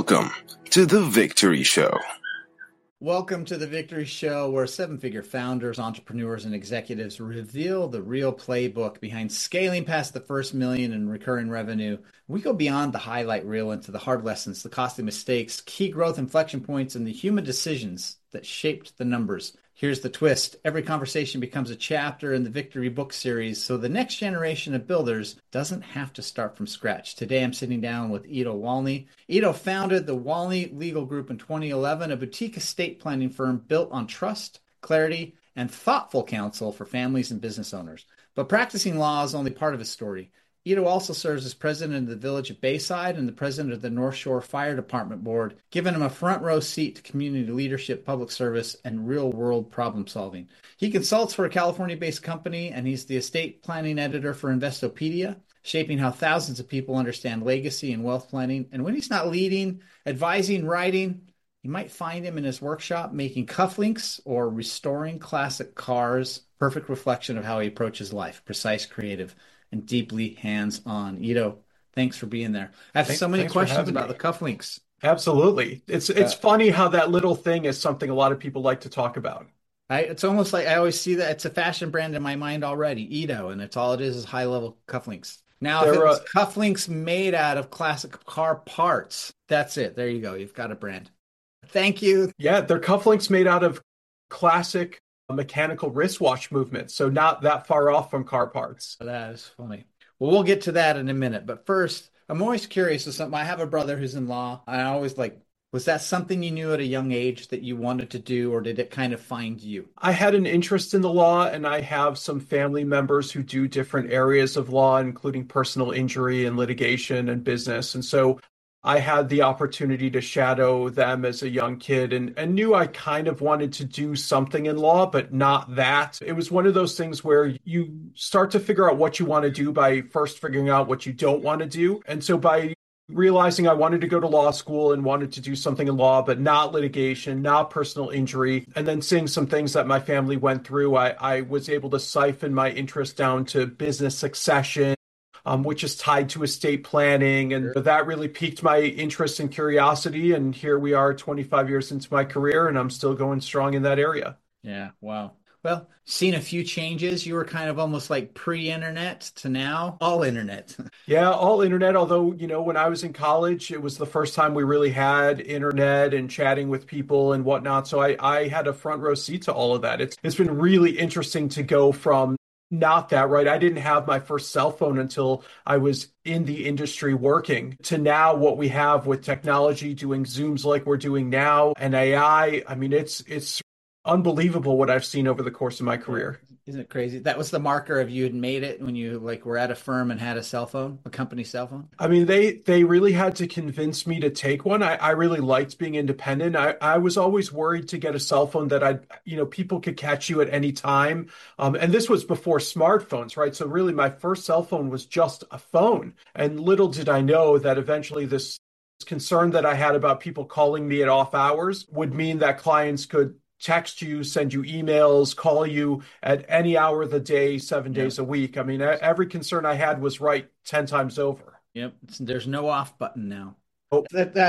Welcome to The Victory Show. Welcome to The Victory Show, where seven-figure founders, entrepreneurs, and executives reveal the real playbook behind scaling past the first million in recurring revenue. We go beyond the highlight reel into the hard lessons, the costly mistakes, key growth inflection points, and the human decisions that shaped the numbers. Here's the twist. Every conversation becomes a chapter in the Victory book series, so the next generation of builders doesn't have to start from scratch. Today, I'm sitting down with Ido Wolny. Ido founded the Wolny Legal Group in 2011, a boutique estate planning firm built on trust, clarity, and thoughtful counsel for families and business owners. But practicing law is only part of his story. Ido also serves as president of the Village of Bayside and the president of the North Shore Fire Department Board, giving him a front row seat to community leadership, public service, and real-world problem solving. He consults for a California-based company, and he's the estate planning editor for Investopedia, shaping how thousands of people understand legacy and wealth planning. And when he's not leading, advising, writing, you might find him in his workshop making cufflinks or restoring classic cars. Perfect reflection of how he approaches life, precise, creative, and deeply hands-on. Ido, thanks for being there. I have so many questions about the cufflinks. Absolutely. It's funny how that little thing is something a lot of people like to talk about. It's almost like I always see that it's a fashion brand in my mind already, Ido, and it's all it is high-level cufflinks. Now, if it was cufflinks made out of classic car parts, that's it. There you go. You've got a brand. Thank you. Yeah, they're cufflinks made out of classic mechanical wristwatch movements, so not that far off from car parts. That is funny. Well, we'll get to that in a minute. But first, I'm always curious of something. I have a brother who's in law. I always was that something you knew at a young age that you wanted to do, or did it kind of find you? I had an interest in the law, and I have some family members who do different areas of law, including personal injury and litigation and business. And so I had the opportunity to shadow them as a young kid and knew I kind of wanted to do something in law, but not that. It was one of those things where you start to figure out what you want to do by first figuring out what you don't want to do. And so by realizing I wanted to go to law school and wanted to do something in law, but not litigation, not personal injury, and then seeing some things that my family went through, I was able to siphon my interest down to business succession, which is tied to estate planning. And that really piqued my interest and curiosity. And here we are 25 years into my career, and I'm still going strong in that area. Yeah. Wow. Well, seen a few changes. You were kind of almost like pre-internet to now all internet. Yeah, all internet. Although, when I was in college, it was the first time we really had internet and chatting with people and whatnot. So I had a front row seat to all of that. It's been really interesting to go from not that, right? I didn't have my first cell phone until I was in the industry working, to now what we have with technology, doing Zooms like we're doing now, and AI. I mean, it's unbelievable what I've seen over the course of my career. Isn't it crazy? That was the marker of you had made it when you were at a firm and had a cell phone, a company cell phone? I mean, they really had to convince me to take one. I really liked being independent. I was always worried to get a cell phone that people could catch you at any time. And this was before smartphones, right? So really my first cell phone was just a phone. And little did I know that eventually this concern that I had about people calling me at off hours would mean that clients could text you, send you emails, call you at any hour of the day, 7 days a week. I mean, every concern I had was right 10 times over. Yep. There's no off button now. Oh.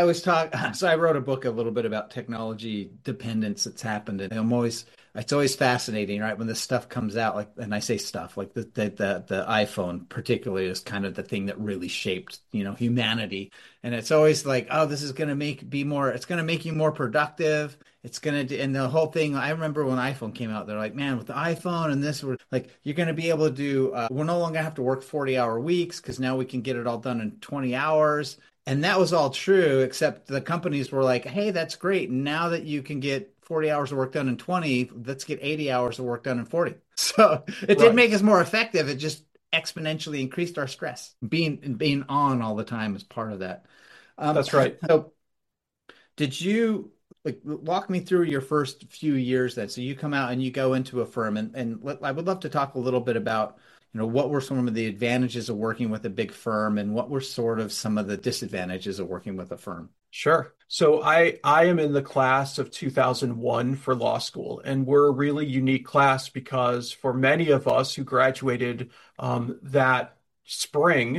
So I wrote a book a little bit about technology dependence that's happened. And it's always fascinating, right? When this stuff comes out, and I say stuff, like the iPhone particularly is kind of the thing that really shaped, humanity. And it's always like, oh, this is going to it's going to make you more productive. And the whole thing, I remember when iPhone came out, they're like, man, with the iPhone and this, you're going to be able to do, we're no longer have to work 40-hour weeks because now we can get it all done in 20 hours. And that was all true, except the companies were like, hey, that's great. Now that you can get 40 hours of work done in 20, let's get 80 hours of work done in 40. So it did make us more effective. It just exponentially increased our stress. Being on all the time is part of that. That's right. So did you walk me through your first few years then? So you come out and you go into a firm, and I would love to talk a little bit about what were some of the advantages of working with a big firm, and what were sort of some of the disadvantages of working with a firm? Sure. So I am in the class of 2001 for law school, and we're a really unique class because for many of us who graduated that spring,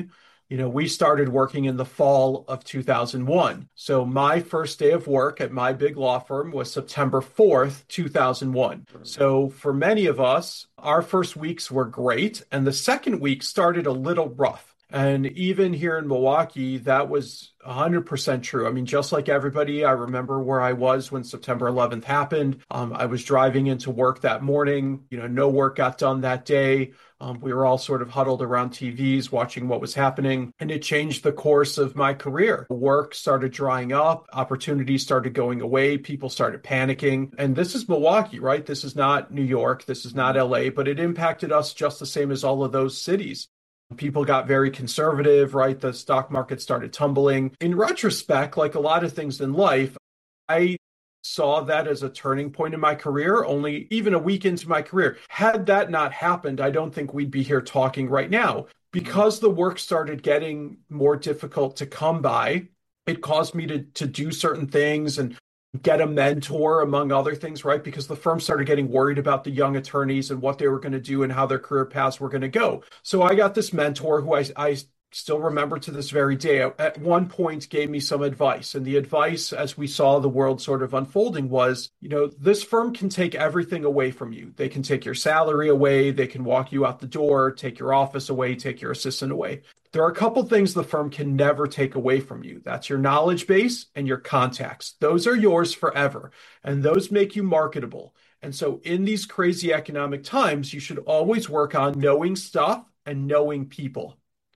we started working in the fall of 2001. So my first day of work at my big law firm was September 4th, 2001. So for many of us, our first weeks were great, and the second week started a little rough. And even here in Milwaukee, that was 100% true. I mean, just like everybody, I remember where I was when September 11th happened. I was driving into work that morning. No work got done that day. We were all sort of huddled around TVs watching what was happening, and it changed the course of my career. Work started drying up, opportunities started going away, people started panicking. And this is Milwaukee, right? This is not New York, this is not LA, but it impacted us just the same as all of those cities. People got very conservative, right? The stock market started tumbling. In retrospect, like a lot of things in life, I saw that as a turning point in my career, only even a week into my career. Had that not happened, I don't think we'd be here talking right now. Because the work started getting more difficult to come by, it caused me to do certain things and get a mentor, among other things, right? Because the firm started getting worried about the young attorneys and what they were going to do and how their career paths were going to go. So I got this mentor who I still remember to this very day, at one point gave me some advice. And the advice, as we saw the world sort of unfolding, was, this firm can take everything away from you. They can take your salary away. They can walk you out the door, take your office away, take your assistant away. There are a couple things the firm can never take away from you. That's your knowledge base and your contacts. Those are yours forever, and those make you marketable. And so in these crazy economic times, you should always work on knowing stuff and knowing people.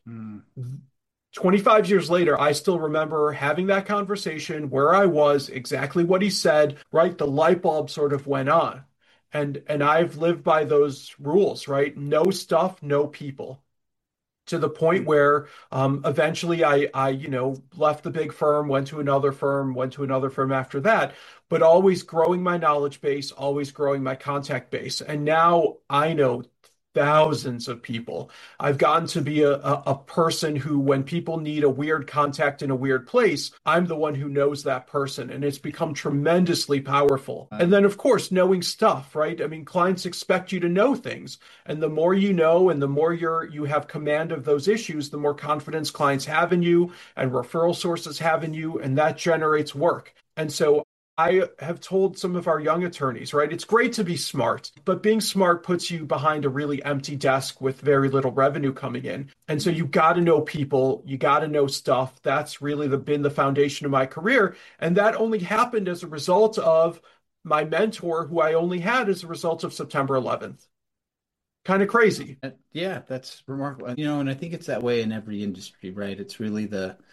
25 years later, I still remember having that conversation, where I was, exactly what he said, right? The light bulb sort of went on. And I've lived by those rules, right? Know stuff, know people. To the point where eventually I left the big firm, went to another firm after that, but always growing my knowledge base, always growing my contact base. And now I know thousands of people. I've gotten to be a person who, when people need a weird contact in a weird place, I'm the one who knows that person. And it's become tremendously powerful. And then, of course, knowing stuff, right? I mean, clients expect you to know things. And the more you know, and the more you have command of those issues, the more confidence clients have in you and referral sources have in you. And that generates work. And so I have told some of our young attorneys, right? It's great to be smart, but being smart puts you behind a really empty desk with very little revenue coming in. And so you got to know people, you got to know stuff. That's really been the foundation of my career. And that only happened as a result of my mentor, who I only had as a result of September 11th. Kind of crazy. Yeah, that's remarkable. And I think it's that way in every industry, right? It's really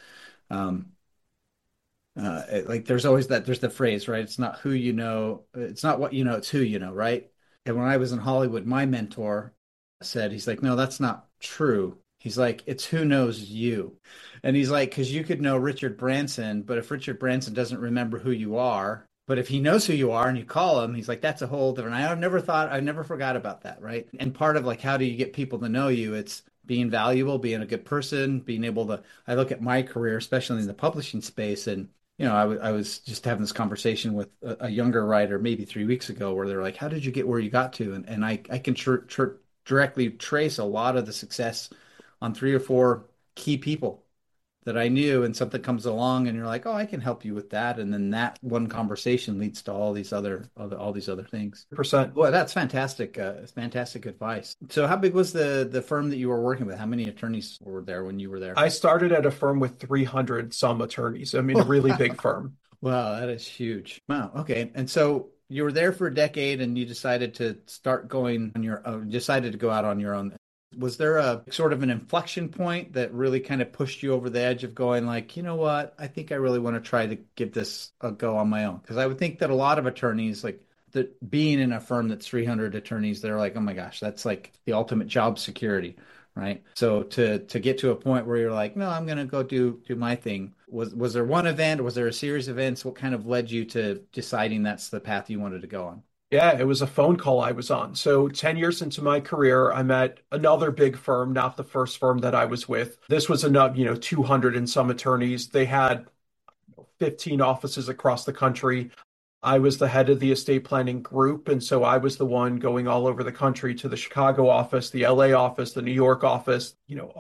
there's always there's the phrase, right? It's not who you know, it's not what you know, it's who you know, right? And when I was in Hollywood, my mentor said, he's like, no, that's not true. He's like, it's who knows you. And he's like, because you could know Richard Branson, but if Richard Branson doesn't remember who you are, but if he knows who you are and you call him, he's like, that's a whole different. I never forgot about that, right? And part of how do you get people to know you? It's being valuable, being a good person, being able to. I look at my career, especially in the publishing space, and I was just having this conversation with a younger writer maybe 3 weeks ago, where they're like, how did you get where you got to? And I can directly trace a lot of the success on 3 or 4 key people that I knew, and something comes along and you're like, oh, I can help you with that. And then that one conversation leads to all these other things. Percent. Well, that's fantastic. Fantastic advice. So how big was the firm that you were working with? How many attorneys were there when you were there? I started at a firm with 300 some attorneys. I mean, a really big firm. Wow, that is huge. Wow. Okay. And so you were there for a decade and you decided to start going on your own, decided to go out on your own. Was there a sort of an inflection point that really kind of pushed you over the edge of going like, you know what, I think I really want to try to give this a go on my own? Because I would think that a lot of attorneys, like that being in a firm that's 300 attorneys, they're like, oh my gosh, that's like the ultimate job security, right? So to get to a point where you're like, no, I'm going to go do my thing. Was there one event? Was there a series of events? What kind of led you to deciding that's the path you wanted to go on? Yeah, it was a phone call I was on. So 10 years into my career, I'm at another big firm, not the first firm that I was with. This was enough, 200 and some attorneys. They had 15 offices across the country. I was the head of the estate planning group. And so I was the one going all over the country to the Chicago office, the LA office, the New York office,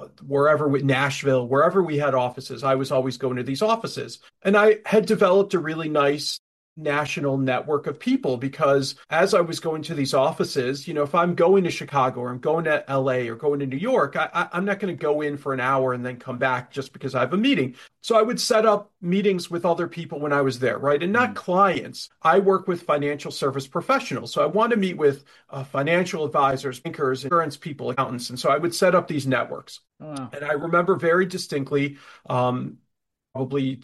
Nashville, wherever we had offices, I was always going to these offices. And I had developed a really nice national network of people because as I was going to these offices, if I'm going to Chicago or I'm going to LA or going to New York, I'm not going to go in for an hour and then come back just because I have a meeting. So I would set up meetings with other people when I was there, right? And not clients. I work with financial service professionals. So I want to meet with financial advisors, bankers, insurance people, accountants. And so I would set up these networks. Oh, wow. And I remember very distinctly, probably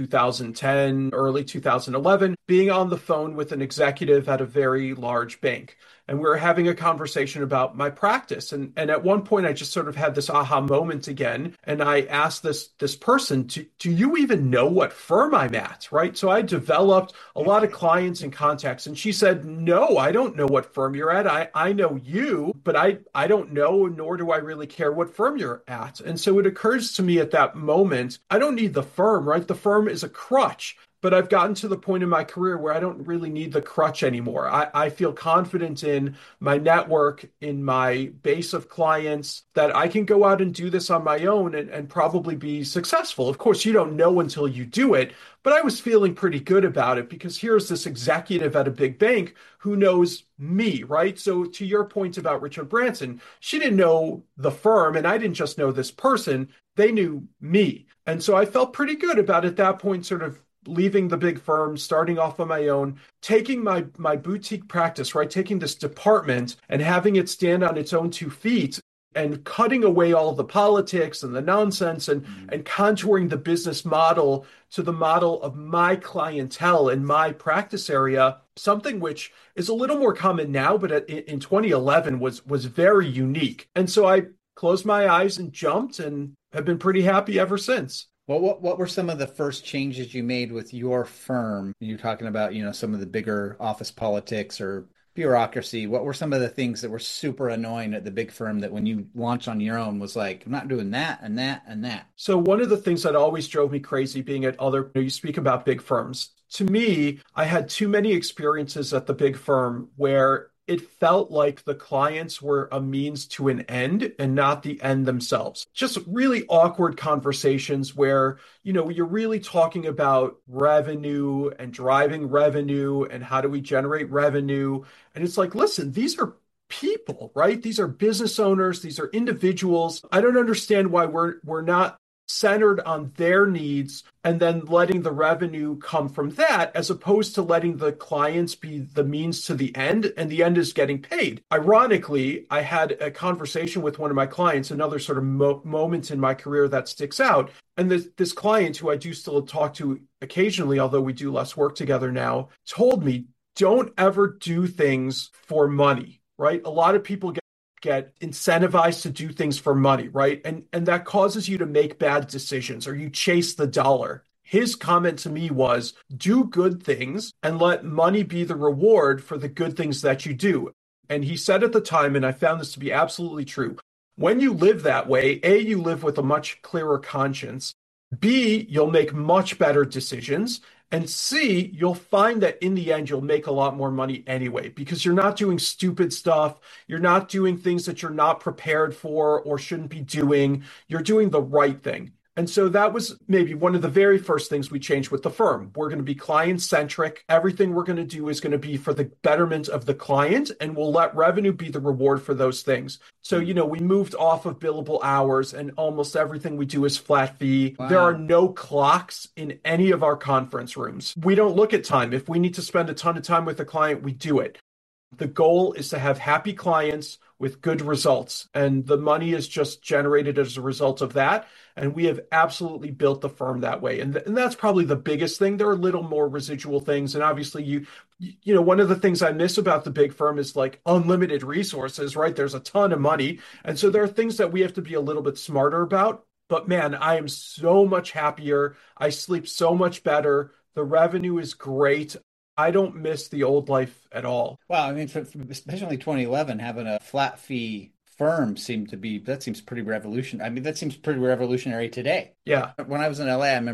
2010, early 2011, being on the phone with an executive at a very large bank. And we were having a conversation about my practice. And at one point, I just sort of had this aha moment again. And I asked this person, do you even know what firm I'm at? Right. So I developed a lot of clients and contacts. And she said, no, I don't know what firm you're at. I know you, but I don't know, nor do I really care what firm you're at. And so it occurs to me at that moment, I don't need the firm, right? The firm is a crutch. But I've gotten to the point in my career where I don't really need the crutch anymore. I feel confident in my network, in my base of clients, that I can go out and do this on my own and probably be successful. Of course, you don't know until you do it, but I was feeling pretty good about it because here's this executive at a big bank who knows me, right? So to your point about Richard Branson, she didn't know the firm and I didn't just know this person, they knew me. And so I felt pretty good about at that point sort of leaving the big firm, starting off on my own, taking my boutique practice, right? Taking this department and having it stand on its own 2 feet and cutting away all the politics and the nonsense and contouring the business model to the model of my clientele in my practice area, something which is a little more common now, but in 2011 was very unique. And so I closed my eyes and jumped and have been pretty happy ever since. Well, what were some of the first changes you made with your firm? You're talking about, some of the bigger office politics or bureaucracy. What were some of the things that were super annoying at the big firm that when you launched on your own was like, I'm not doing that and that and that? So one of the things that always drove me crazy being at you speak about big firms. To me, I had too many experiences at the big firm where it felt like the clients were a means to an end and not the end themselves. Just really awkward conversations where, you're really talking about revenue and driving revenue and how do we generate revenue. And it's like, listen, these are people, right? These are business owners. These are individuals. I don't understand why we're not centered on their needs and then letting the revenue come from that, as opposed to letting the clients be the means to the end, and the end is getting paid. Ironically, I had a conversation with one of my clients, another sort of moment in my career that sticks out. And this client, who I do still talk to occasionally, although we do less work together now, told me, don't ever do things for money, right? A lot of people get incentivized to do things for money, right? And that causes you to make bad decisions or you chase the dollar. His comment to me was, do good things and let money be the reward for the good things that you do. And he said at the time, and I found this to be absolutely true, when you live that way, A, you live with a much clearer conscience. B, you'll make much better decisions. And C, you'll find that in the end, you'll make a lot more money anyway, because you're not doing stupid stuff. You're not doing things that you're not prepared for or shouldn't be doing. You're doing the right thing. And so that was maybe one of the very first things we changed with the firm. We're going to be client-centric. Everything we're going to do is going to be for the betterment of the client, and we'll let revenue be the reward for those things. So, we moved off of billable hours, and almost everything we do is flat fee. Wow. There are no clocks in any of our conference rooms. We don't look at time. If we need to spend a ton of time with a client, we do it. The goal is to have happy clients with good results, and the money is just generated as a result of that. And we have absolutely built the firm that way. And that's probably the biggest thing. There are little more residual things. And obviously, one of the things I miss about the big firm is like unlimited resources, right? There's a ton of money. And so there are things that we have to be a little bit smarter about. But man, I am so much happier. I sleep so much better. The revenue is great. I don't miss the old life at all. Wow. I mean, especially 2011, having a flat fee firm seems pretty revolutionary. I mean, that seems pretty revolutionary today. Yeah. When I was in LA, I remember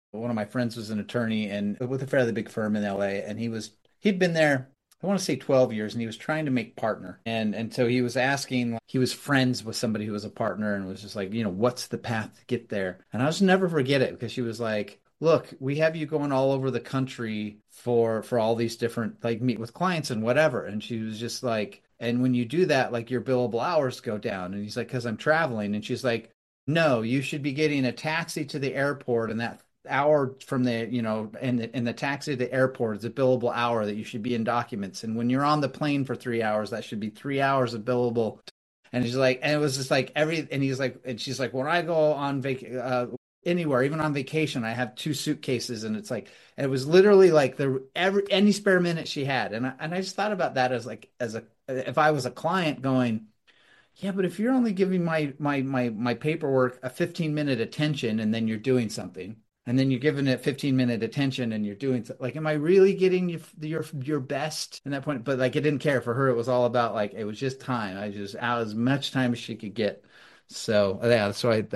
One of my friends was an attorney and with a fairly big firm in LA, and he'd been there, I want to say 12 years, and he was trying to make partner. And so he was asking, like, he was friends with somebody who was a partner and was just like, what's the path to get there? And I'll just never forget it because she was like, look, we have you going all over the country for all these different, like, meet with clients and whatever. And she was just like, and when you do that, like, your billable hours go down. And he's like, because I'm traveling. And she's like, no, you should be getting a taxi to the airport, and that hour from the, and the taxi to the airport is a billable hour that you should be in documents. And when you're on the plane for 3 hours, that should be 3 hours of billable. And he's like, and it was just like and he's like, and she's like, when I go on anywhere, even on vacation, I have 2 suitcases, and it's like, and it was literally like any spare minute she had. And I just thought about that if I was a client going, yeah, but if you're only giving my paperwork a 15-minute attention, and then you're doing something, and then you're giving it 15-minute attention and you're doing like, am I really getting your best in that point? But like, it didn't care for her. It was all about, like, it was just time. I just out as much time as she could get. So yeah, that's why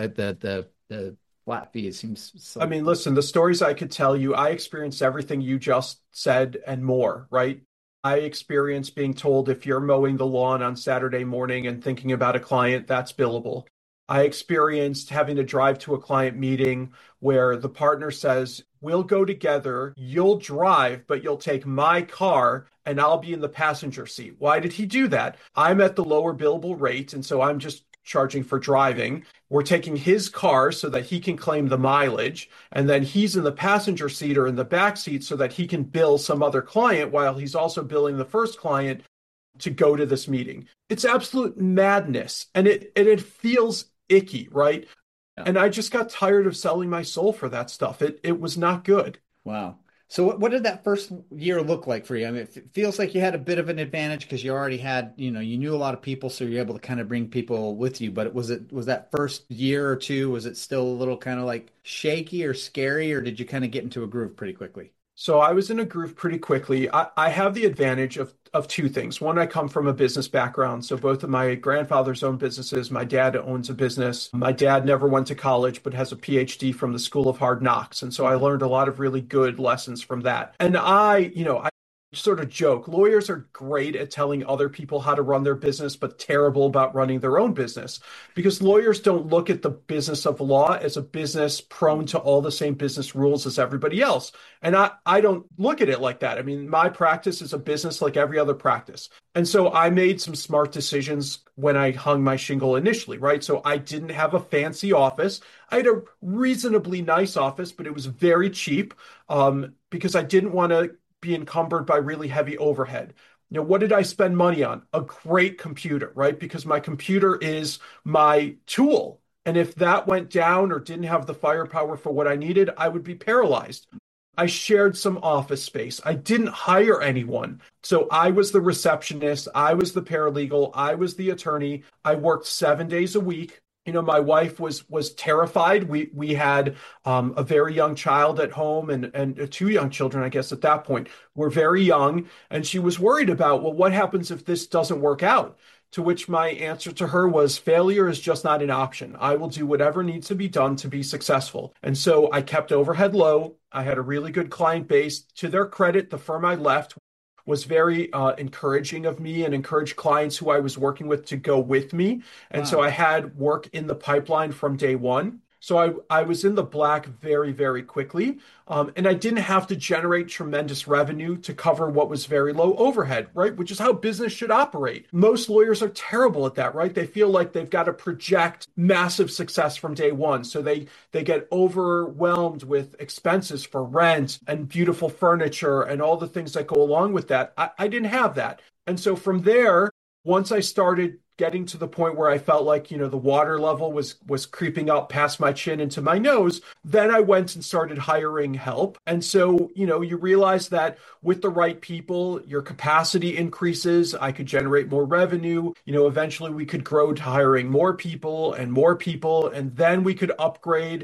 the flat fee, it seems so. I mean, listen, the stories I could tell you, I experienced everything you just said and more, right? I experienced being told if you're mowing the lawn on Saturday morning and thinking about a client, that's billable. I experienced having to drive to a client meeting where the partner says, we'll go together, you'll drive, but you'll take my car and I'll be in the passenger seat. Why did he do that? I'm at the lower billable rate, and so I'm just charging for driving. We're taking his car so that he can claim the mileage, and then he's in the passenger seat or in the back seat so that he can bill some other client while he's also billing the first client to go to this meeting. It's absolute madness, and it feels icky, right? Yeah. And I just got tired of selling my soul for that stuff. It was not good. Wow. So what did that first year look like for you? I mean, it feels like you had a bit of an advantage because you already had, you knew a lot of people, so you're able to kind of bring people with you. But was that first year or two, was it still a little kind of like shaky or scary, or did you kind of get into a groove pretty quickly? So I was in a groove pretty quickly. I have the advantage of 2 things. One, I come from a business background. So both of my grandfathers own businesses. My dad owns a business. My dad never went to college, but has a PhD from the School of Hard Knocks. And so I learned a lot of really good lessons from that. And I sort of joke, lawyers are great at telling other people how to run their business, but terrible about running their own business, because lawyers don't look at the business of law as a business prone to all the same business rules as everybody else. And I don't look at it like that. I mean, my practice is a business like every other practice. And so I made some smart decisions when I hung my shingle initially, right? So I didn't have a fancy office. I had a reasonably nice office, but it was very cheap, because I didn't want to be encumbered by really heavy overhead. What did I spend money on? A great computer, right? Because my computer is my tool. And if that went down or didn't have the firepower for what I needed, I would be paralyzed. I shared some office space. I didn't hire anyone. So I was the receptionist. I was the paralegal. I was the attorney. I worked 7 days a week. My wife was terrified. We had a very young child at home, and 2 young children, I guess, at that point. Were very young, and she was worried about, well, what happens if this doesn't work out? To which my answer to her was, failure is just not an option. I will do whatever needs to be done to be successful. And so I kept overhead low. I had a really good client base. To their credit, the firm I left was very encouraging of me and encouraged clients who I was working with to go with me. And so I had work in the pipeline from day one. So I was in the black very, very quickly. And I didn't have to generate tremendous revenue to cover what was very low overhead, right? Which is how business should operate. Most lawyers are terrible at that, right? They feel like they've got to project massive success from day one. So they get overwhelmed with expenses for rent and beautiful furniture and all the things that go along with that. I didn't have that. And so from there, once I started getting to the point where I felt like, the water level was creeping up past my chin into my nose, then I went and started hiring help. And so, you realize that with the right people, your capacity increases. I could generate more revenue. Eventually we could grow to hiring more people, and then we could upgrade.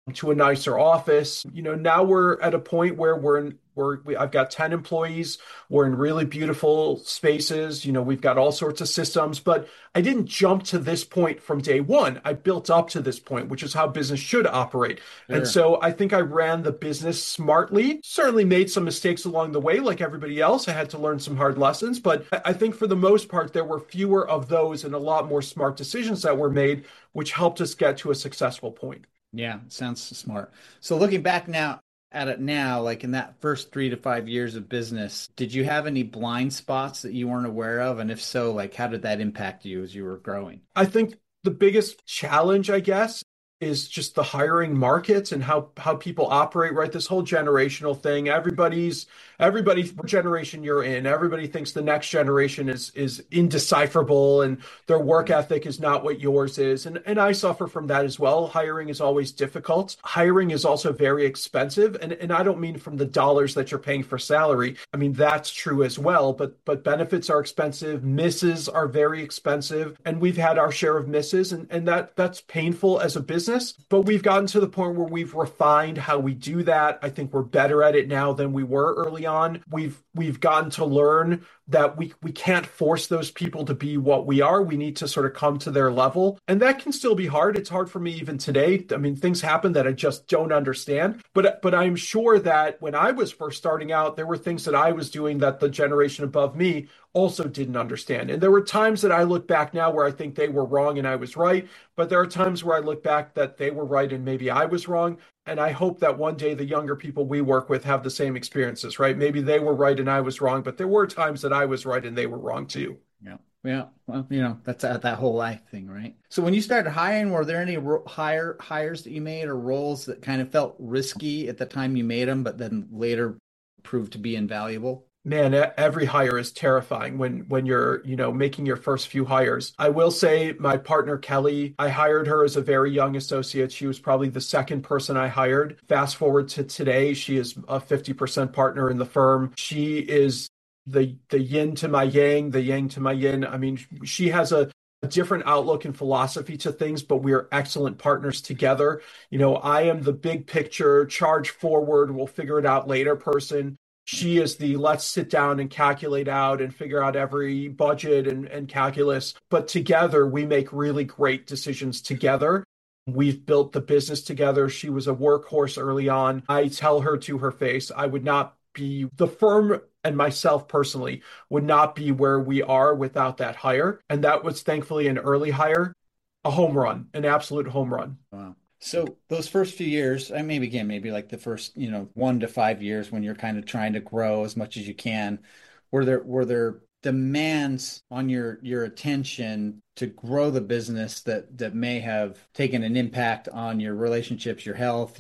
to a nicer office. Now we're at a point where I've got 10 employees. We're in really beautiful spaces. We've got all sorts of systems, but I didn't jump to this point from day one. I built up to this point, which is how business should operate. Sure. And so I think I ran the business smartly, certainly made some mistakes along the way, like everybody else. I had to learn some hard lessons, but I think for the most part, there were fewer of those and a lot more smart decisions that were made, which helped us get to a successful point. Yeah, sounds smart. So looking back now at it now, like in that first 3 to 5 years of business, did you have any blind spots that you weren't aware of? And if so, like how did that impact you as you were growing? I think the biggest challenge, I guess, is just the hiring markets and how people operate, right? This whole generational thing. Everybody's generation you're in, everybody thinks the next generation is indecipherable and their work ethic is not what yours is. And I suffer from that as well. Hiring is always difficult. Hiring is also very expensive. And I don't mean from the dollars that you're paying for salary. I mean, that's true as well, but benefits are expensive. Misses are very expensive. And we've had our share of misses and that's painful as a business. But we've gotten to the point where we've refined how we do that. I think we're better at it now than we were early on. We've gotten to learn that we can't force those people to be what we are. We need to sort of come to their level. And that can still be hard. It's hard for me even today. I mean, things happen that I just don't understand. But I'm sure that when I was first starting out, there were things that I was doing that the generation above me also didn't understand. And there were times that I look back now where I think they were wrong and I was right. But there are times where I look back that they were right and maybe I was wrong. And I hope that one day the younger people we work with have the same experiences, right? Maybe they were right and I was wrong, but there were times that I was right and they were wrong too. Yeah. Yeah. Well, that's that whole life thing, right? So when you started hiring, were there any hires that you made or roles that kind of felt risky at the time you made them, but then later proved to be invaluable? Man, every hire is terrifying when you're, making your first few hires. I will say my partner, Kelly, I hired her as a very young associate. She was probably the second person I hired. Fast forward to today, she is a 50% partner in the firm. She is the yin to my yang, the yang to my yin. I mean, she has a different outlook and philosophy to things, but we are excellent partners together. I am the big picture, charge forward, we'll figure it out later person. She is the let's sit down and calculate out and figure out every budget and calculus. But together, we make really great decisions together. We've built the business together. She was a workhorse early on. I tell her to her face, I would not be the firm and myself personally would not be where we are without that hire. And that was thankfully an early hire, a home run, an absolute home run. Wow. So those first few years, maybe like the first, 1 to 5 years when you're kind of trying to grow as much as you can, were there demands on your attention to grow the business that may have taken an impact on your relationships, your health,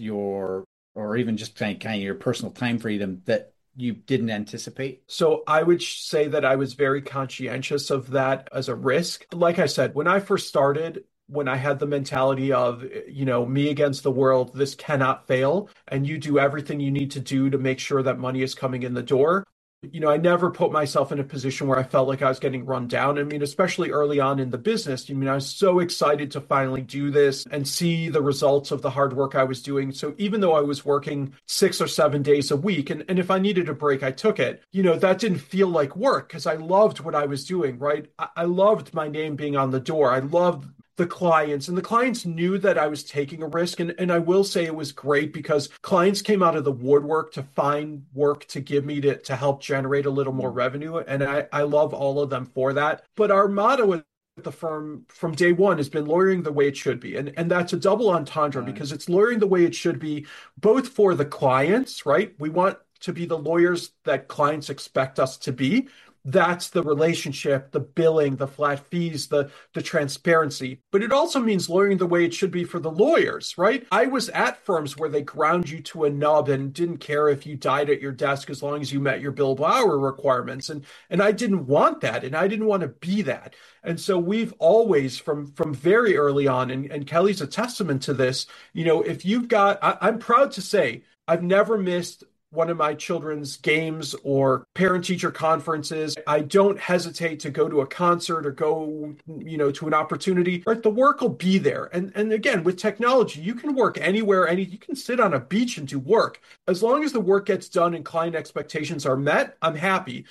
or even just kind of your personal time freedom that you didn't anticipate? So I would say that I was very conscientious of that as a risk. Like I said, when I first started, when I had the mentality of, me against the world, this cannot fail, and you do everything you need to do to make sure that money is coming in the door. I never put myself in a position where I felt like I was getting run down. I mean, especially early on in the business, I was so excited to finally do this and see the results of the hard work I was doing. So even though I was working 6 or 7 days a week, and if I needed a break, I took it, that didn't feel like work because I loved what I was doing, right? I loved my name being on the door. I loved the clients, and the clients knew that I was taking a risk. And I will say it was great because clients came out of the woodwork to find work to give me to help generate a little more revenue. And I love all of them for that. But our motto at the firm from day one has been lawyering the way it should be. And that's a double entendre because it's lawyering the way it should be, both for the clients, right? We want to be the lawyers that clients expect us to be. That's the relationship, the billing, the flat fees, the transparency. But it also means lawyering the way it should be for the lawyers, right? I was at firms where they ground you to a nub and didn't care if you died at your desk as long as you met your billable hour requirements. And I didn't want that. And I didn't want to be that. And so we've always, from very early on, and Kelly's a testament to this, if you've got, I'm proud to say, I've never missed one of my children's games or parent-teacher conferences. I don't hesitate to go to a concert or go, to an opportunity, right? The work will be there. And again, with technology, you can work anywhere, you can sit on a beach and do work. As long as the work gets done and client expectations are met, I'm happy.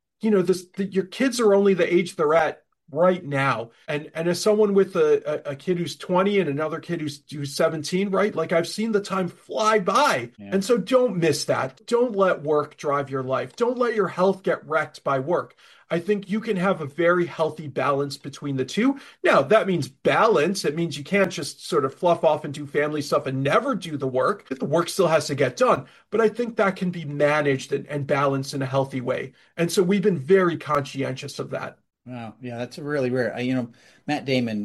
Your kids are only the age they're at right now. And as someone with a kid who's 20 and another kid who's 17, right? Like I've seen the time fly by. Yeah. And so don't miss that. Don't let work drive your life. Don't let your health get wrecked by work. I think you can have a very healthy balance between the two. Now, that means balance. It means you can't just sort of fluff off and do family stuff and never do the work. The work still has to get done. But I think that can be managed and balanced in a healthy way. And so we've been very conscientious of that. Wow. Yeah, that's a really rare. Matt Damon,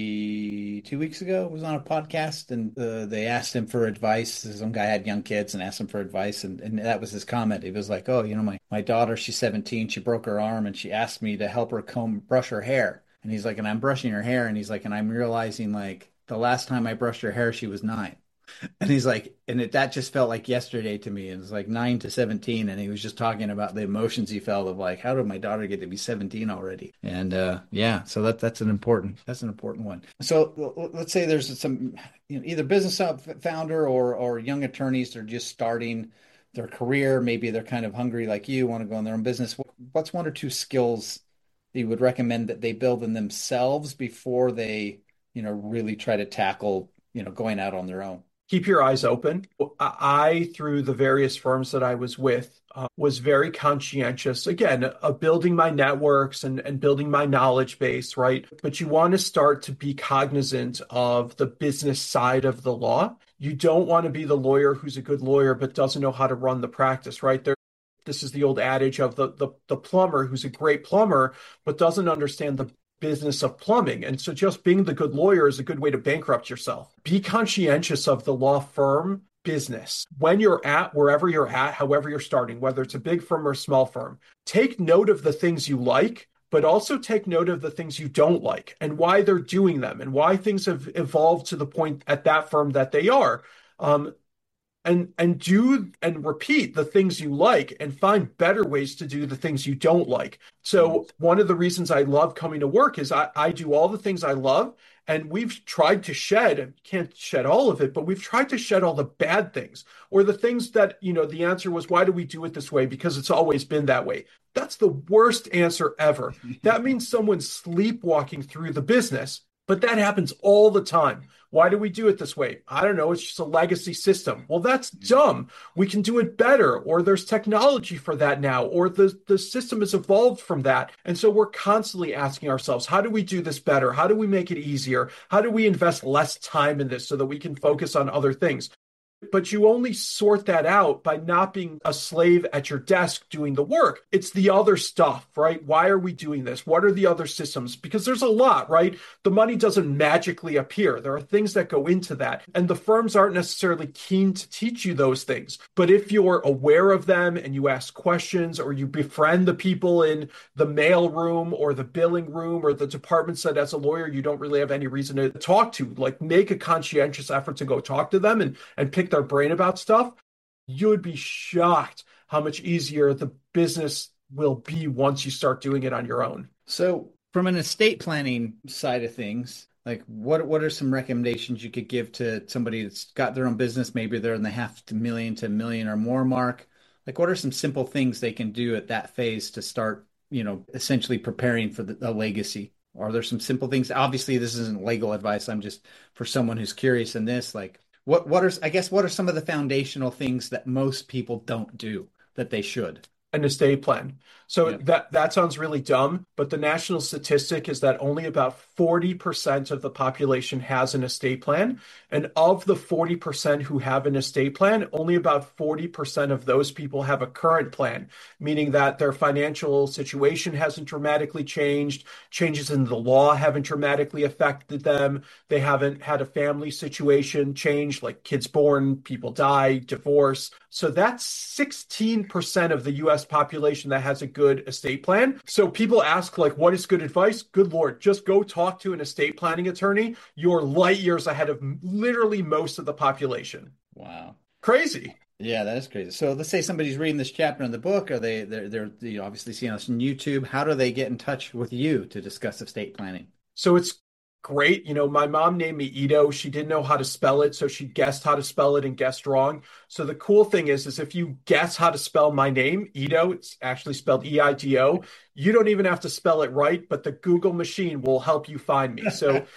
maybe 2 weeks ago, was on a podcast and they asked him for advice. Some guy had young kids and asked him for advice. And that was his comment. He was like, oh, my daughter, she's 17. She broke her arm and she asked me to help her brush her hair. And he's like, and I'm brushing her hair. And he's like, and I'm realizing like the last time I brushed her hair, she was 9. And he's like, that just felt like yesterday to me. It was like 9 to 17. And he was just talking about the emotions he felt of like, how did my daughter get to be 17 already? And so that's an important one. So let's say there's some, either business founder or young attorneys that are just starting their career. Maybe they're kind of hungry like you, want to go in their own business. What's 1 or 2 skills that you would recommend that they build in themselves before they, really try to tackle, going out on their own? Keep your eyes open. I, through the various firms that I was with, was very conscientious, again, of building my networks and building my knowledge base, right? But you want to start to be cognizant of the business side of the law. You don't want to be the lawyer who's a good lawyer but doesn't know how to run the practice, right? This is the old adage of the plumber who's a great plumber but doesn't understand the business of plumbing. And so just being the good lawyer is a good way to bankrupt yourself. Be conscientious of the law firm business. When you're at, wherever you're at, however you're starting, whether it's a big firm or a small firm, take note of the things you like, but also take note of the things you don't like and why they're doing them and why things have evolved to the point at that firm that they are. And do and repeat the things you like and find better ways to do the things you don't like. So one of the reasons I love coming to work is I do all the things I love, and we've tried to can't shed all of it, but we've tried to shed all the bad things or the things that, the answer was, why do we do it this way? Because it's always been that way. That's the worst answer ever. That means someone's sleepwalking through the business, but that happens all the time. Why do we do it this way? I don't know. It's just a legacy system. Well, that's dumb. We can do it better, or there's technology for that now, or the system has evolved from that. And so we're constantly asking ourselves, how do we do this better? How do we make it easier? How do we invest less time in this so that we can focus on other things? But you only sort that out by not being a slave at your desk doing the work. It's the other stuff, right? Why are we doing this? What are the other systems? Because there's a lot, right? The money doesn't magically appear. There are things that go into that. And the firms aren't necessarily keen to teach you those things. But if you're aware of them and you ask questions or you befriend the people in the mail room or the billing room or the departments that as a lawyer you don't really have any reason to talk to, like make a conscientious effort to go talk to them and pick their brain about stuff, you would be shocked how much easier the business will be once you start doing it on your own. So from an estate planning side of things, like what are some recommendations you could give to somebody that's got their own business? Maybe they're in the $500,000 to $1 million or more mark. Like what are some simple things they can do at that phase to start, essentially preparing for the legacy? Are there some simple things? Obviously, this isn't legal advice. I'm just for someone who's curious in this, like what are some of the foundational things that most people don't do that they should? An estate plan. So that sounds really dumb, but the national statistic is that only about 40% of the population has an estate plan. And of the 40% who have an estate plan, only about 40% of those people have a current plan, meaning that their financial situation hasn't dramatically changed. Changes in the law haven't dramatically affected them. They haven't had a family situation change, like kids born, people die, divorce. So that's 16% of the US population that has a good estate plan. So people ask, like, what is good advice? Good Lord, just go talk to an estate planning attorney. You're light years ahead of literally most of the population. Wow. Crazy. Yeah, that is crazy. So let's say somebody's reading this chapter in the book, or they're obviously seeing us on YouTube. How do they get in touch with you to discuss estate planning? So it's great. My mom named me Ito. She didn't know how to spell it, so she guessed how to spell it and guessed wrong. So the cool thing is if you guess how to spell my name, Ito, it's actually spelled E-I-D-O. You don't even have to spell it right, but the Google machine will help you find me. So,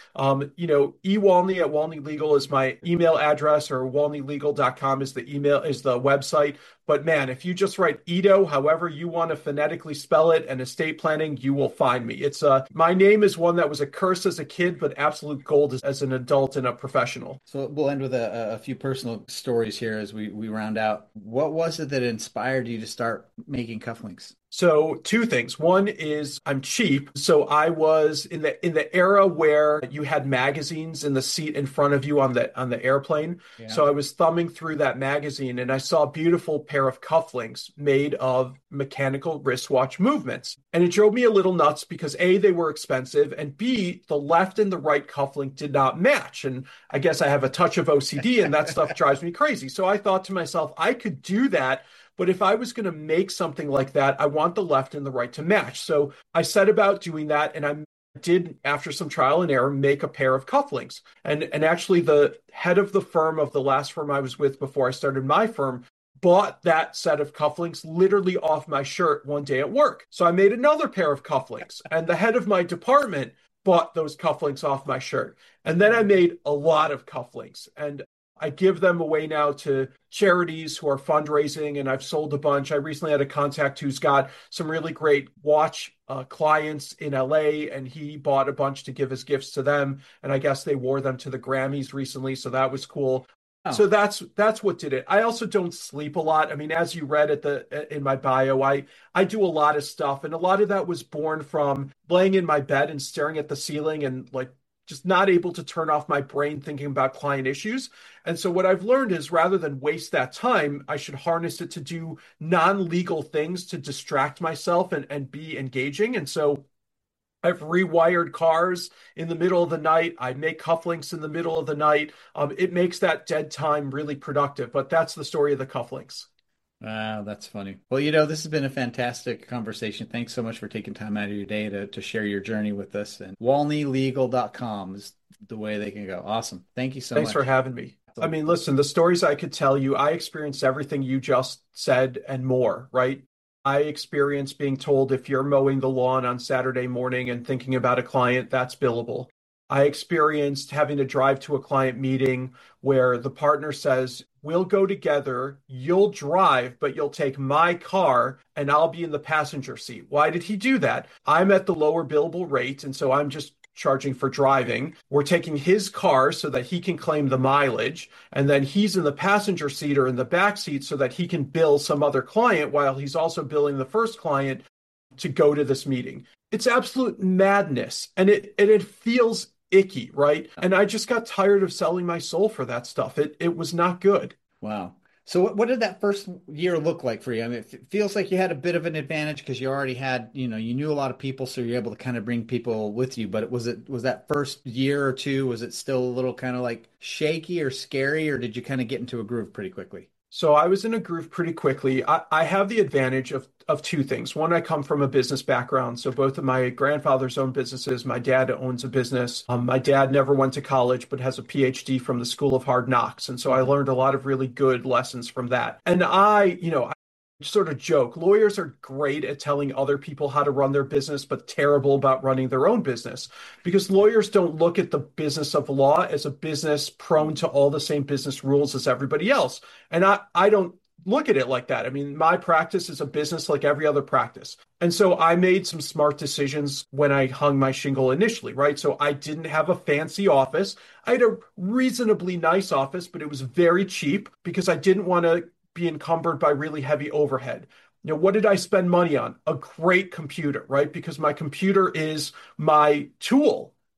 eWalney at Walney Legal is my email address, or walneylegal.com is the website. But man, if you just write Ito, however you want to phonetically spell it, and estate planning, you will find me. It's my name is one that was a curse as a kid, but absolute gold as an adult and a professional. So we'll end with a few personal stories here as we round out. What was it that inspired you to start making cufflinks? So two things. One is I'm cheap. So I was in the era where you had magazines in the seat in front of you on the airplane. Yeah. So I was thumbing through that magazine and I saw a beautiful pair of cufflinks made of mechanical wristwatch movements. And it drove me a little nuts because A, they were expensive, and B, the left and the right cufflink did not match. And I guess I have a touch of OCD and that stuff drives me crazy. So I thought to myself, I could do that. But if I was going to make something like that, I want the left and the right to match. So I set about doing that, and I did, after some trial and error, make a pair of cufflinks. And actually, the head of the firm of the last firm I was with before I started my firm bought that set of cufflinks literally off my shirt one day at work. So I made another pair of cufflinks, and the head of my department bought those cufflinks off my shirt. And then I made a lot of cufflinks, and I give them away now to charities who are fundraising, and I've sold a bunch. I recently had a contact who's got some really great watch clients in LA, and he bought a bunch to give as gifts to them. And I guess they wore them to the Grammys recently, so that was cool. Oh. So that's what did it. I also don't sleep a lot. I mean, as you read in my bio, I do a lot of stuff, and a lot of that was born from laying in my bed and staring at the ceiling and like just not able to turn off my brain thinking about client issues. And so what I've learned is rather than waste that time, I should harness it to do non-legal things to distract myself and be engaging. And so I've rewired cars in the middle of the night. I make cufflinks in the middle of the night. It makes that dead time really productive. But that's the story of the cufflinks. Wow, that's funny. Well, this has been a fantastic conversation. Thanks so much for taking time out of your day to share your journey with us. And walneylegal.com is the way they can go. Awesome. Thank you so much. Thanks for having me. I mean, listen, the stories I could tell you, I experienced everything you just said and more, right? I experienced being told if you're mowing the lawn on Saturday morning and thinking about a client, that's billable. I experienced having to drive to a client meeting where the partner says, we'll go together, you'll drive, but you'll take my car and I'll be in the passenger seat. Why did he do that? I'm at the lower billable rate, and so I'm just charging for driving. We're taking his car so that he can claim the mileage, and then he's in the passenger seat or in the back seat so that he can bill some other client while he's also billing the first client to go to this meeting. It's absolute madness, and it feels icky, right? And I just got tired of selling my soul for that stuff. It was not good. Wow. So what did that first year look like for you? I mean, it feels like you had a bit of an advantage because you already had, you knew a lot of people, so you're able to kind of bring people with you. But was that first year or two, was it still a little kind of like shaky or scary, or did you kind of get into a groove pretty quickly? So I was in a groove pretty quickly. I have the advantage of two things. One, I come from a business background. So both of my grandfathers own businesses. My dad owns a business. My dad never went to college, but has a PhD from the School of Hard Knocks. And so I learned a lot of really good lessons from that. And I sort of joke, lawyers are great at telling other people how to run their business, but terrible about running their own business, because lawyers don't look at the business of law as a business prone to all the same business rules as everybody else. And I don't look at it like that. I mean, my practice is a business like every other practice. And so I made some smart decisions when I hung my shingle initially, right? So I didn't have a fancy office. I had a reasonably nice office, but it was very cheap because I didn't want to be encumbered by really heavy overhead. What did I spend money on? A great computer, right? Because my computer is my tool.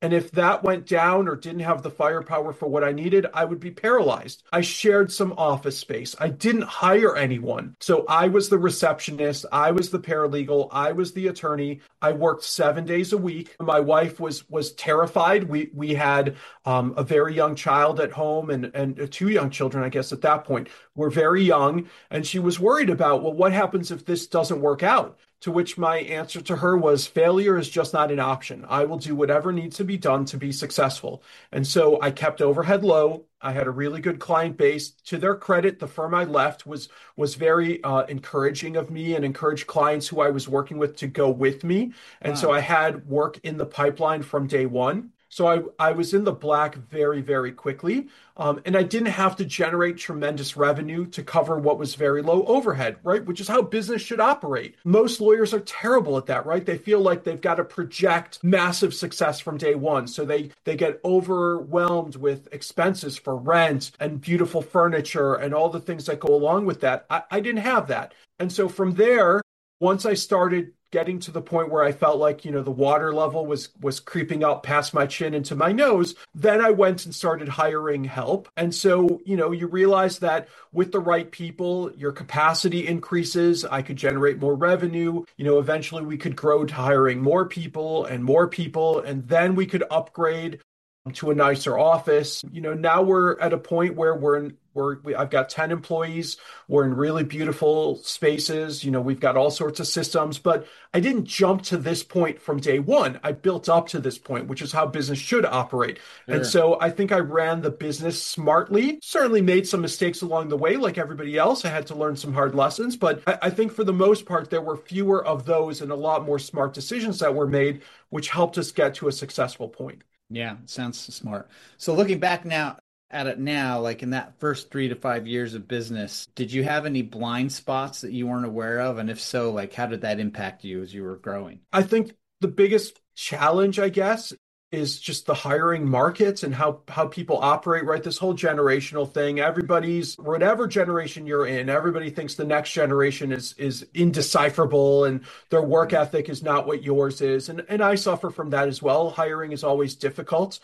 And if that went down or didn't have the firepower for what I needed, I would be paralyzed. I shared some office space. I didn't hire anyone. So I was the receptionist. I was the paralegal. I was the attorney. I worked 7 days a week. My wife was terrified. We had a very young child at home and two young children, I guess, at that point. We're very young. And she was worried about, well, what happens if this doesn't work out? To which my answer to her was, failure is just not an option. I will do whatever needs to be done to be successful. And so I kept overhead low. I had a really good client base. To their credit, the firm I left was very encouraging of me and encouraged clients who I was working with to go with me. And so I had work in the pipeline from day one. So I was in the black very, very quickly. And I didn't have to generate tremendous revenue to cover what was very low overhead, right? Which is how business should operate. Most lawyers are terrible at that, right? They feel like they've got to project massive success from day one. So they get overwhelmed with expenses for rent and beautiful furniture and all the things that go along with that. I didn't have that. And so from there, once I started getting to the point where I felt like, the water level was creeping up past my chin into my nose, then I went and started hiring help. And so, you realize that with the right people, your capacity increases. I could generate more revenue. Eventually we could grow to hiring more people, and then we could upgrade to a nicer office. Now we're at a point where I've got 10 employees. We're in really beautiful spaces. We've got all sorts of systems, but I didn't jump to this point from day one. I built up to this point, which is how business should operate. Sure. And so I think I ran the business smartly, certainly made some mistakes along the way, like everybody else. I had to learn some hard lessons, but I think for the most part, there were fewer of those and a lot more smart decisions that were made, which helped us get to a successful point. Yeah, sounds smart. So looking back at it now, like in that first 3 to 5 years of business, did you have any blind spots that you weren't aware of? And if so, like how did that impact you as you were growing? I think the biggest challenge, I guess, is just the hiring markets and how people operate, right? This whole generational thing, whatever generation you're in, everybody thinks the next generation is indecipherable and their work ethic is not what yours is. And I suffer from that as well. Hiring is always difficult.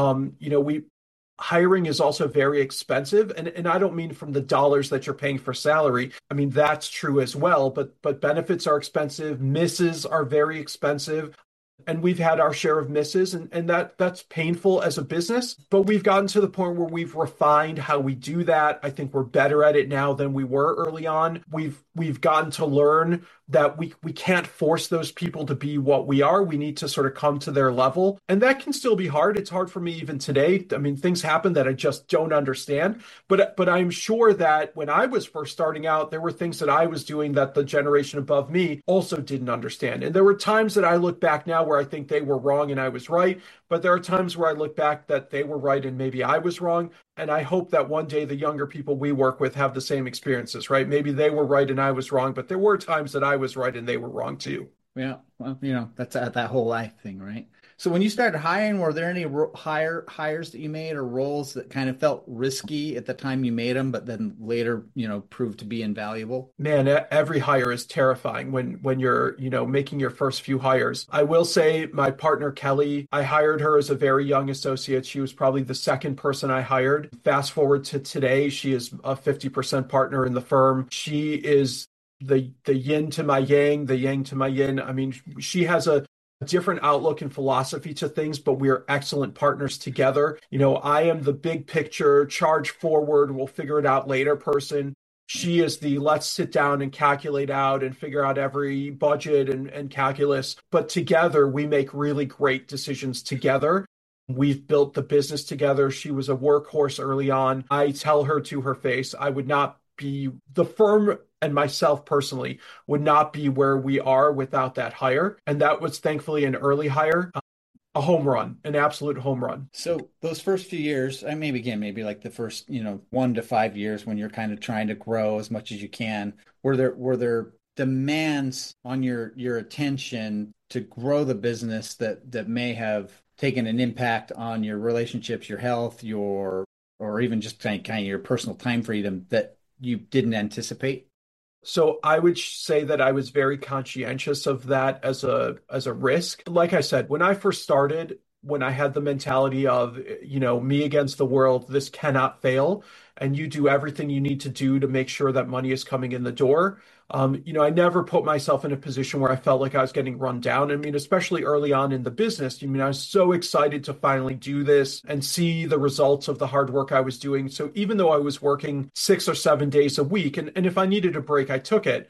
Hiring is also very expensive. And I don't mean from the dollars that you're paying for salary. I mean, that's true as well, but benefits are expensive. Misses are very expensive. And we've had our share of misses, and that's painful as a business. But we've gotten to the point where we've refined how we do that. I think we're better at it now than we were early on. We've gotten to learn that we can't force those people to be what we are. We need to sort of come to their level. And that can still be hard. It's hard for me even today. I mean, things happen that I just don't understand. But I'm sure that when I was first starting out, there were things that I was doing that the generation above me also didn't understand. And there were times that I look back now where I think they were wrong and I was right. But there are times where I look back that they were right and maybe I was wrong. And I hope that one day the younger people we work with have the same experiences, right? Maybe they were right and I was wrong, but there were times that I was right and they were wrong too. Yeah. Well, that's that whole life thing, right? So when you started hiring, were there any hires that you made or roles that kind of felt risky at the time you made them, but then later, proved to be invaluable? Man, every hire is terrifying when you're, making your first few hires. I will say my partner, Kelly, I hired her as a very young associate. She was probably the second person I hired. Fast forward to today, she is a 50% partner in the firm. She is the yin to my yang, the yang to my yin. I mean, she has a different outlook and philosophy to things, but we are excellent partners together. I am the big picture, charge forward, we'll figure it out later person. She is the let's sit down and calculate out and figure out every budget and calculus. But together, we make really great decisions together. We've built the business together. She was a workhorse early on. I tell her to her face, I would not be the firm and myself personally would not be where we are without that hire. And that was thankfully an early hire, a home run, an absolute home run. So those first few years, maybe like the first, 1 to 5 years when you're kind of trying to grow as much as you can, were there demands on your attention to grow the business that may have taken an impact on your relationships, your health, or even just kind of your personal time freedom that you didn't anticipate? So I would say that I was very conscientious of that as a risk. Like I said, when I first started, when I had the mentality of, me against the world, this cannot fail, and you do everything you need to do to make sure that money is coming in the door. I never put myself in a position where I felt like I was getting run down. I mean, especially early on in the business, I was so excited to finally do this and see the results of the hard work I was doing. So even though I was working 6 or 7 days a week, and if I needed a break, I took it.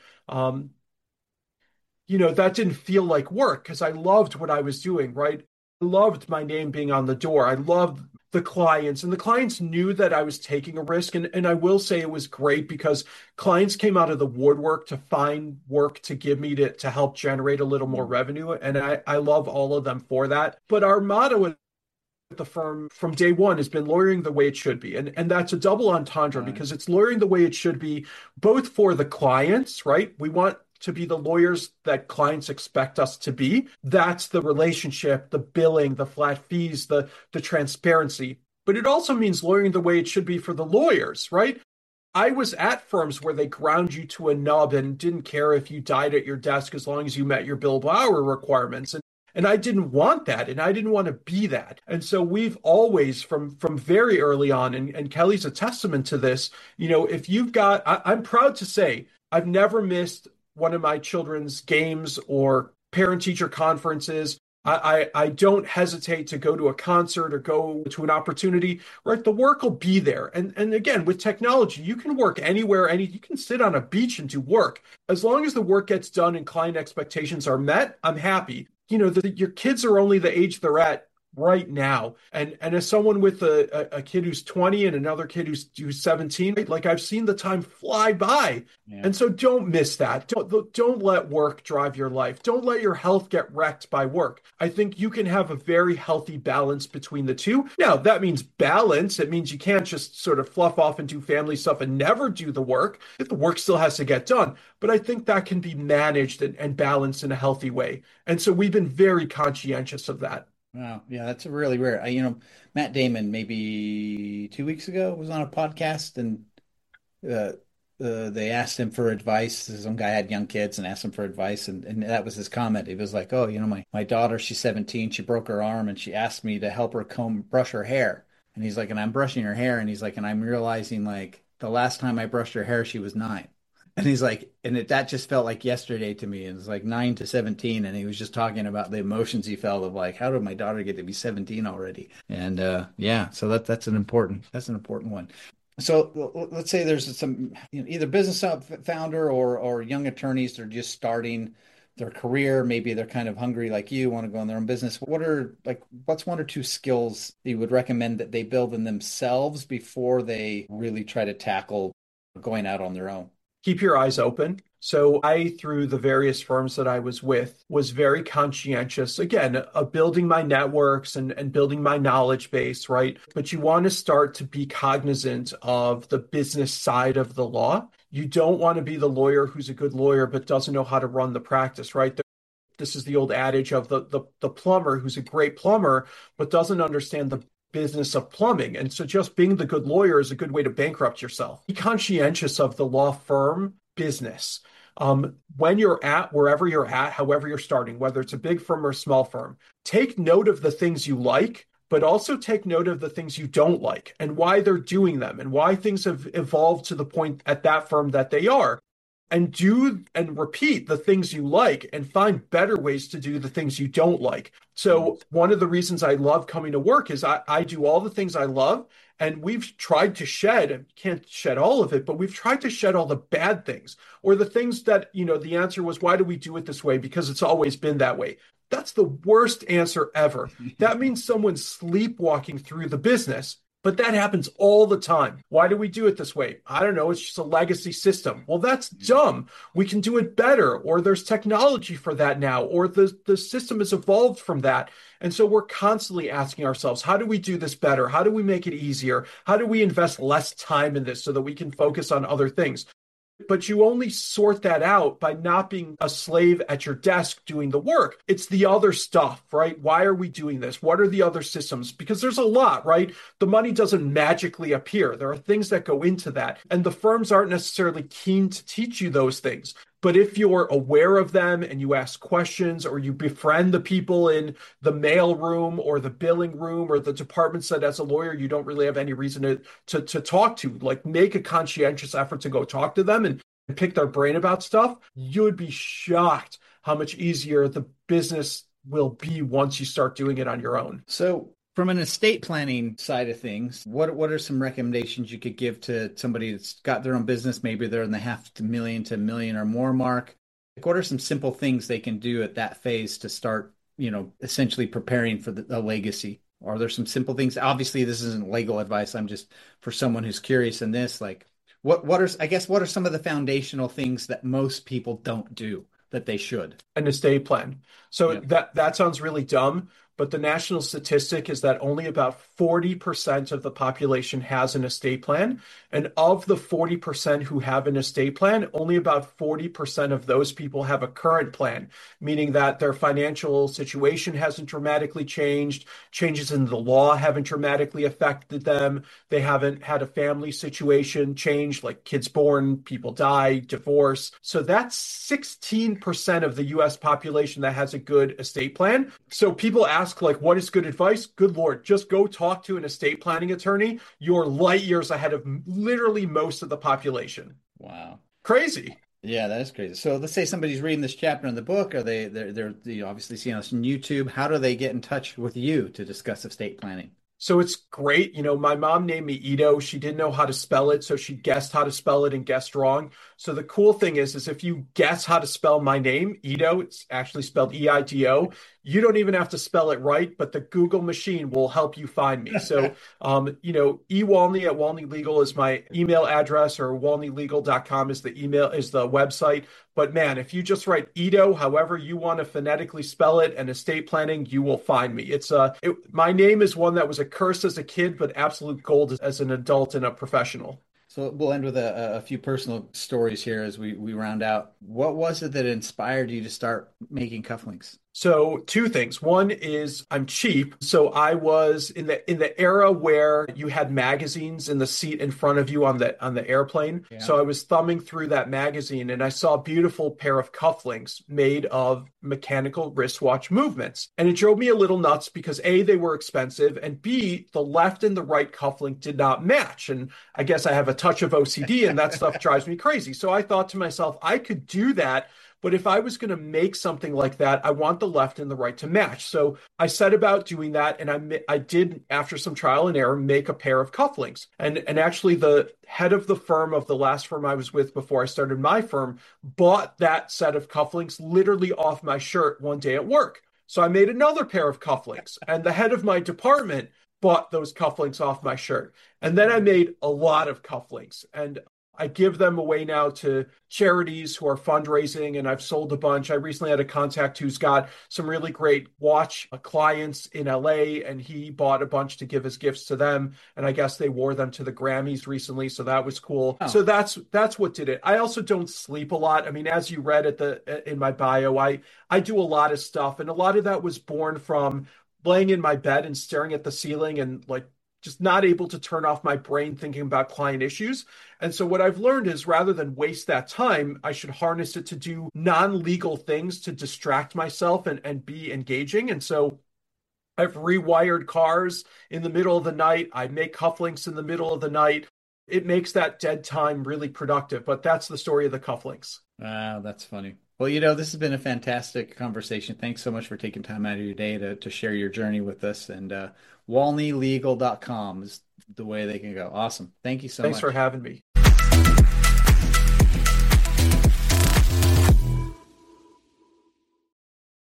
That didn't feel like work because I loved what I was doing, right? I loved my name being on the door. I loved the clients, and the clients knew that I was taking a risk. And I will say it was great because clients came out of the woodwork to find work to give me to help generate a little more revenue. And I love all of them for that. But our motto at the firm from day one has been lawyering the way it should be. And that's a double entendre because it's lawyering the way it should be, both for the clients, right? We want to be the lawyers that clients expect us to be. That's the relationship, the billing, the flat fees, the transparency. But it also means lawyering the way it should be for the lawyers, right? I was at firms where they ground you to a nub and didn't care if you died at your desk as long as you met your billable hour requirements. And I didn't want that, and I didn't want to be that. And so we've always, from very early on, and Kelly's a testament to this, if you've got, I'm proud to say, I've never missed one of my children's games or parent-teacher conferences. I don't hesitate to go to a concert or go to an opportunity, right? The work will be there. And again, with technology, you can work anywhere, you can sit on a beach and do work. As long as the work gets done and client expectations are met, I'm happy. Your kids are only the age they're at right now. And as someone with a kid who's 20 and another kid who's 17, right? Like I've seen the time fly by. Yeah. And so don't miss that. Don't let work drive your life. Don't let your health get wrecked by work. I think you can have a very healthy balance between the two. Now, that means balance. It means you can't just sort of fluff off and do family stuff and never do the work. The work still has to get done. But I think that can be managed and balanced in a healthy way. And so we've been very conscientious of that. Wow. Yeah, that's really rare. Matt Damon, maybe 2 weeks ago, was on a podcast and they asked him for advice. Some guy had young kids and asked him for advice. And that was his comment. He was like, oh, my daughter, she's 17. She broke her arm and she asked me to help her brush her hair. And he's like, and I'm brushing her hair. And he's like, and I'm realizing like the last time I brushed her hair, she was 9. And he's like, that just felt like yesterday to me. It was like 9 to 17. And he was just talking about the emotions he felt of like, how did my daughter get to be 17 already? And so that's an important one. So let's say there's some, either business founder or young attorneys that are just starting their career. Maybe they're kind of hungry like you, want to go in their own business. What's 1 or 2 skills you would recommend that they build in themselves before they really try to tackle going out on their own? Keep your eyes open. So I, through the various firms that I was with, was very conscientious, again, of building my networks and building my knowledge base, right? But you want to start to be cognizant of the business side of the law. You don't want to be the lawyer who's a good lawyer but doesn't know how to run the practice, right? This is the old adage of the plumber who's a great plumber but doesn't understand the business of plumbing. And so just being the good lawyer is a good way to bankrupt yourself. Be conscientious of the law firm business. When you're at wherever you're at, however you're starting, whether it's a big firm or a small firm, take note of the things you like, but also take note of the things you don't like and why they're doing them and why things have evolved to the point at that firm that they are. And do and repeat the things you like and find better ways to do the things you don't like. So one of the reasons I love coming to work is I do all the things I love. And we've tried to shed, can't shed all of it, but we've tried to shed all the bad things or the things that, the answer was, why do we do it this way? Because it's always been that way. That's the worst answer ever. That means someone's sleepwalking through the business. But that happens all the time. Why do we do it this way? I don't know. It's just a legacy system. Well, that's dumb. We can do it better, or there's technology for that now, or the system has evolved from that. And so we're constantly asking ourselves, how do we do this better? How do we make it easier? How do we invest less time in this so that we can focus on other things? But you only sort that out by not being a slave at your desk doing the work. It's the other stuff, right? Why are we doing this? What are the other systems? Because there's a lot, right? The money doesn't magically appear. There are things that go into that. And the firms aren't necessarily keen to teach you those things. But if you're aware of them and you ask questions or you befriend the people in the mail room or the billing room or the departments that as a lawyer you don't really have any reason to talk to, like make a conscientious effort to go talk to them and pick their brain about stuff, you would be shocked how much easier the business will be once you start doing it on your own. So from an estate planning side of things, what are some recommendations you could give to somebody that's got their own business? Maybe they're in the $500,000 to $1 million or more mark. Like, what are some simple things they can do at that phase to start, essentially preparing for a legacy? Are there some simple things? Obviously, this isn't legal advice. I'm just for someone who's curious in this, like what are some of the foundational things that most people don't do that they should? An estate plan. So Yeah. that sounds really dumb, but the national statistic is that only about 40% of the population has an estate plan. And of the 40% who have an estate plan, only about 40% of those people have a current plan, meaning that their financial situation hasn't dramatically changed, changes in the law haven't dramatically affected them, they haven't had a family situation change, like kids born, people die, divorce. So that's 16% of the US population that has a good estate plan. So people ask, like, what is good advice? Good Lord, just go talk to an estate planning attorney. You're light years ahead of literally most of the population. Wow. Crazy. Yeah, that is crazy. So let's say somebody's reading this chapter in the book, or they're obviously seeing us on YouTube. How do they get in touch with you to discuss estate planning? So it's great. My mom named me Ito. She didn't know how to spell it, so she guessed how to spell it and guessed wrong. So the cool thing is if you guess how to spell my name, Ito, it's actually spelled EIDO. You don't even have to spell it right, but the Google machine will help you find me. So, eWalney at Walney Legal is my email address, or walneylegal.com is the website. But man, if you just write Ito, however you want to phonetically spell it, and estate planning, you will find me. My name is one that was a curse as a kid, but absolute gold as an adult and a professional. So we'll end with a few personal stories here as we round out. What was it that inspired you to start making cufflinks? So two things. One is I'm cheap. So I was in the era where you had magazines in the seat in front of you on the airplane. Yeah. So I was thumbing through that magazine and I saw a beautiful pair of cufflinks made of mechanical wristwatch movements. And it drove me a little nuts because A, they were expensive, and B, the left and the right cufflink did not match. And I guess I have a touch of OCD and that stuff drives me crazy. So I thought to myself, I could do that. But if I was going to make something like that, I want the left and the right to match. So I set about doing that. And I did, after some trial and error, make a pair of cufflinks. And actually, the head of the firm of the last firm I was with before I started my firm bought that set of cufflinks literally off my shirt one day at work. So I made another pair of cufflinks. And the head of my department bought those cufflinks off my shirt. And then I made a lot of cufflinks. And I give them away now to charities who are fundraising, and I've sold a bunch. I recently had a contact who's got some really great watch clients in LA, and he bought a bunch to give as gifts to them. And I guess they wore them to the Grammys recently, so that was cool. Oh. So that's what did it. I also don't sleep a lot. I mean, as you read in my bio, I do a lot of stuff, and a lot of that was born from laying in my bed and staring at the ceiling and like just not able to turn off my brain thinking about client issues. And so what I've learned is rather than waste that time, I should harness it to do non-legal things to distract myself and be engaging. And so I've rewired cars in the middle of the night. I make cufflinks in the middle of the night. It makes that dead time really productive. But that's the story of the cufflinks. Wow, that's funny. Well, this has been a fantastic conversation. Thanks so much for taking time out of your day to share your journey with us. And walneylegal.com is the way they can go. Awesome. Thank you so much. Thanks for having me.